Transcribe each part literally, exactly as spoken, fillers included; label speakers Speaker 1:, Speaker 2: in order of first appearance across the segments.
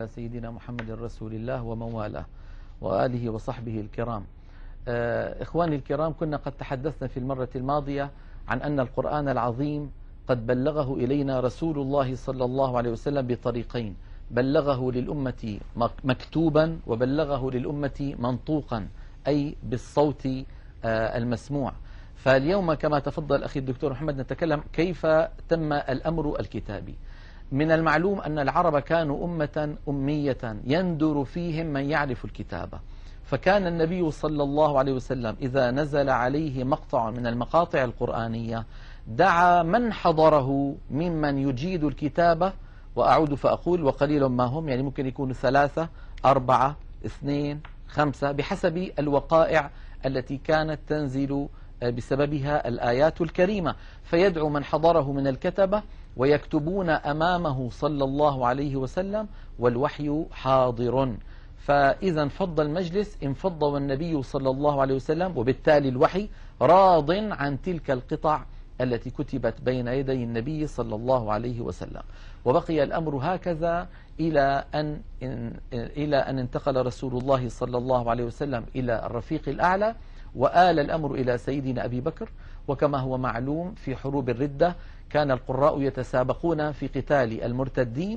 Speaker 1: سيدنا محمد رسول الله ومن والاه وآله وصحبه الكرام. إخواني الكرام، كنا قد تحدثنا في المرة الماضية عن أن القرآن العظيم قد بلغه إلينا رسول الله صلى الله عليه وسلم بطريقين: بلغه للأمة مكتوبا وبلغه للأمة منطوقا، أي بالصوت المسموع. فاليوم كما تفضل أخي الدكتور محمد نتكلم كيف تم الأمر الكتابي. من المعلوم أن العرب كانوا أمة أمية يندر فيهم من يعرف الكتابة، فكان النبي صلى الله عليه وسلم إذا نزل عليه مقطع من المقاطع القرآنية دعا من حضره ممن يجيد الكتابة، وأعود فأقول وقليل ما هم، يعني ممكن يكونوا ثلاثة أربعة اثنين خمسة بحسب الوقائع التي كانت تنزل بسببها الآيات الكريمة، فيدعو من حضره من الكتبة ويكتبون أمامه صلى الله عليه وسلم والوحي حاضر. فإذا انفض المجلس انفض والنبي صلى الله عليه وسلم، وبالتالي الوحي راض عن تلك القطع التي كتبت بين يدي النبي صلى الله عليه وسلم. وبقي الأمر هكذا إلى أن إلى أن انتقل رسول الله صلى الله عليه وسلم إلى الرفيق الأعلى، وآل الأمر إلى سيدنا أبي بكر. وكما هو معلوم في حروب الردة كان القراء يتسابقون في قتال المرتدين،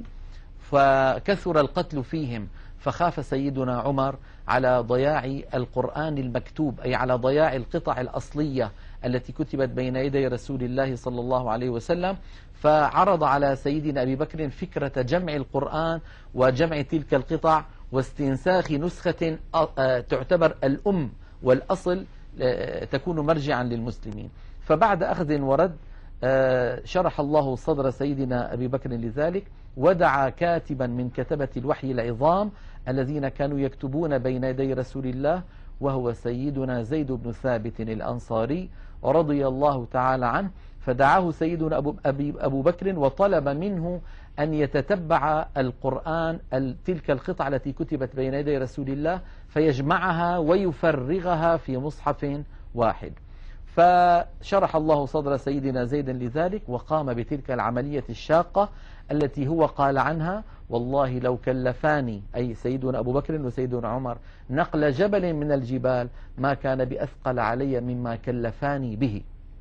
Speaker 1: فكثر القتل فيهم، فخاف سيدنا عمر على ضياع القرآن المكتوب، أي على ضياع القطع الأصلية التي كتبت بين يدي رسول الله صلى الله عليه وسلم، فعرض على سيدنا أبي بكر فكرة جمع القرآن وجمع تلك القطع واستنساخ نسخة تعتبر الأم والأصل تكون مرجعا للمسلمين. فبعد أخذ ورد شرح الله صدر سيدنا أبي بكر لذلك، ودعا كاتبا من كتبة الوحي العظام الذين كانوا يكتبون بين يدي رسول الله، وهو سيدنا زيد بن ثابت الأنصاري رضي الله تعالى عنه. فدعاه سيدنا أبو, أبو بكر وطلب منه أن يتتبع القرآن تلك القطع التي كتبت بين يدي رسول الله فيجمعها ويفرغها في مصحف واحد. فشرح الله صدر سيدنا زيد لذلك وقام بتلك العملية الشاقة التي هو قال عنها: والله لو كلفاني، أي سيدنا أبو بكر وسيدنا عمر، نقل جبل من الجبال ما كان بأثقل علي مما كلفاني به.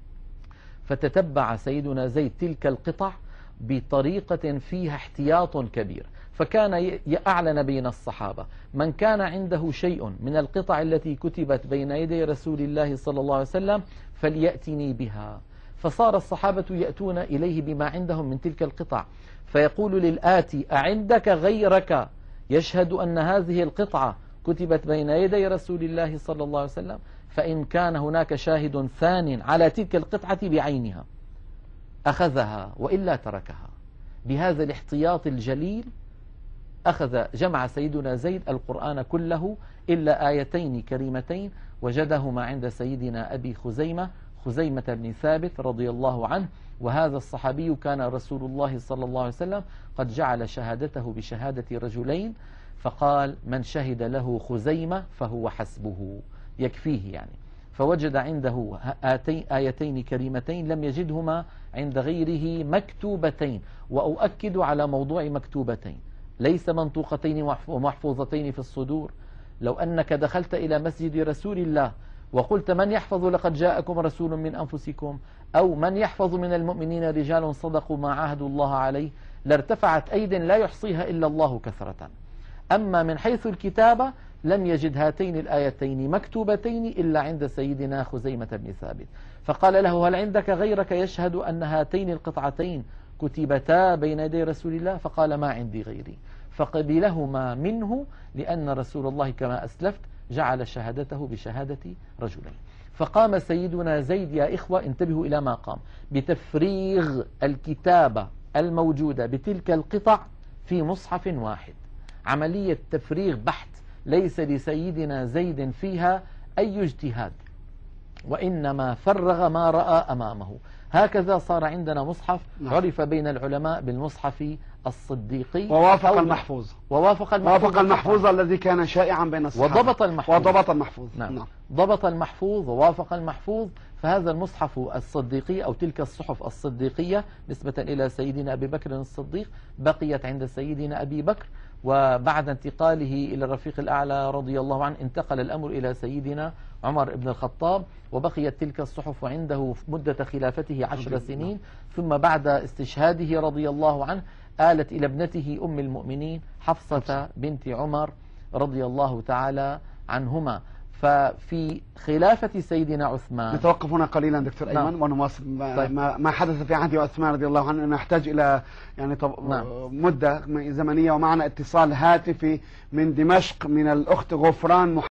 Speaker 1: فتتبع سيدنا زيد تلك القطع بطريقة فيها احتياط كبير، فكان يعلن بين الصحابة من كان عنده شيء من القطع التي كتبت بين يدي رسول الله صلى الله عليه وسلم فليأتني بها. فصار الصحابة يأتون إليه بما عندهم من تلك القطع، فيقول للآتي: أعندك غيرك يشهد أن هذه القطعة كتبت بين يدي رسول الله صلى الله عليه وسلم؟ فإن كان هناك شاهد ثان على تلك القطعة بعينها أخذها، وإلا تركها. بهذا الاحتياط الجليل أخذ جمع سيدنا زيد القرآن كله إلا آيتين كريمتين وجدهما عند سيدنا أبي خزيمة خزيمة بن ثابت رضي الله عنه. وهذا الصحابي كان رسول الله صلى الله عليه وسلم قد جعل شهادته بشهادة رجلين، فقال: من شهد له خزيمة فهو حسبه، يكفيه يعني. فوجد عنده آيتين كريمتين لم يجدهما عند غيره مكتوبتين. وأؤكد على موضوع مكتوبتين، ليس منطوقتين ومحفوظتين في الصدور. لو أنك دخلت إلى مسجد رسول الله وقلت: من يحفظ لقد جاءكم رسول من أنفسكم، أو من يحفظ من المؤمنين رجال صدقوا ما عاهدوا الله عليه، لارتفعت أيد لا يحصيها إلا الله كثرة. أما من حيث الكتابة لم يجد هاتين الآيتين مكتوبتين إلا عند سيدنا خزيمة بن ثابت، فقال له: هل عندك غيرك يشهد أن هاتين القطعتين كتبتا بين يدي رسول الله؟ فقال: ما عندي غيري. فقبلهما منه لأن رسول الله كما أسلفت جعل شهادته بشهادة رجلين. فقام سيدنا زيد، يا إخوة انتبهوا إلى ما قام، بتفريغ الكتابة الموجودة بتلك القطع في مصحف واحد، عملية تفريغ بحت، ليس لسيدنا زيد فيها أي اجتهاد، وإنما فرغ ما رأى أمامه. هكذا صار عندنا مصحف عرف بين العلماء بالمصحف الصديقي،
Speaker 2: ووافق المحفوظ
Speaker 1: ووافق المحفوظ,
Speaker 2: ووافق المحفوظ الذي كان شائعا بين الصحابة،
Speaker 1: وضبط المحفوظ
Speaker 2: وضبط المحفوظ
Speaker 1: نعم. نعم. ضبط المحفوظ ووافق المحفوظ. فهذا المصحف الصديقي أو تلك الصحف الصديقية نسبة إلى سيدنا أبي بكر الصديق بقيت عند سيدنا أبي بكر، وبعد انتقاله إلى الرفيق الأعلى رضي الله عنه انتقل الأمر إلى سيدنا عمر بن الخطاب، وبقيت تلك الصحف عنده مدة خلافته عشر سنين، ثم بعد استشهاده رضي الله عنه آلت إلى ابنته أم المؤمنين حفصة بنت عمر رضي الله تعالى عنهما. ففي خلافة سيدنا عثمان
Speaker 2: نتوقف هنا قليلا دكتور أيمن
Speaker 1: نعم.
Speaker 2: ونواصل ما,
Speaker 1: طيب.
Speaker 2: ما, ما حدث في عهد عثمان رضي الله عنه. نحتاج إلى يعني طب
Speaker 1: نعم.
Speaker 2: مدة زمنية، ومعنا اتصال هاتفي من دمشق من الأخت غفران.